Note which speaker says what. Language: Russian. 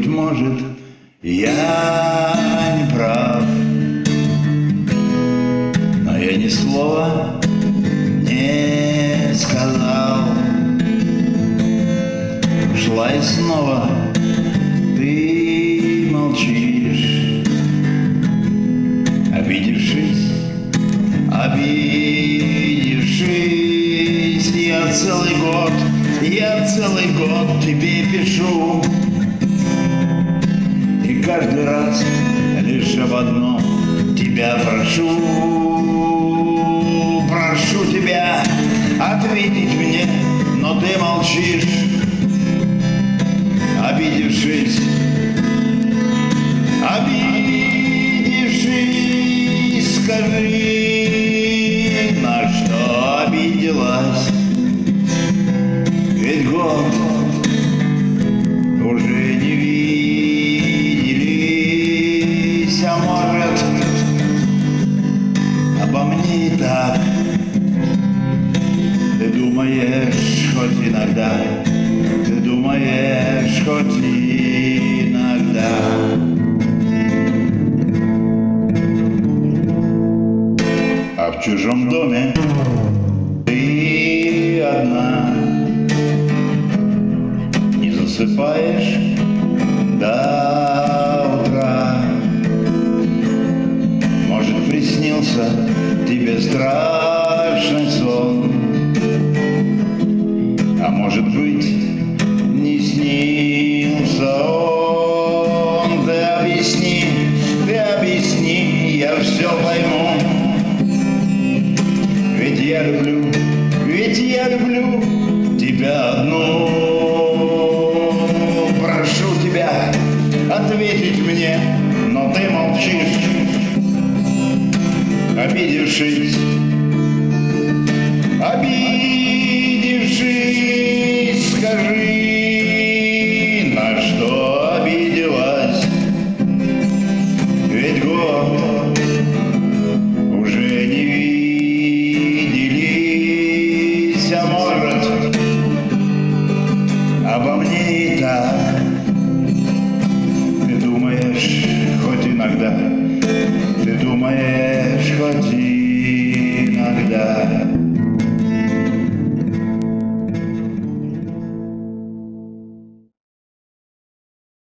Speaker 1: может, я не прав, но я ни слова не сказал. Шла и снова ты молчишь, обидевшись. Я целый год тебе пишу, и каждый раз лишь об одном тебя прошу. Прошу тебя ответить мне, но ты молчишь, обидевшись. Скажи, на что обиделась? Ведь год уже не виделись, а может, обо мне и так. Ты думаешь хоть иногда, ты думаешь хоть иногда. А в чужом доме ты одна, не засыпаешь до утра. Может, приснился тебе страшный сон, а может быть, не снился он. Ты объясни, я все пойму. Ведь я люблю тебя одну. Прошу тебя ответить мне, но ты молчишь, обидевшись.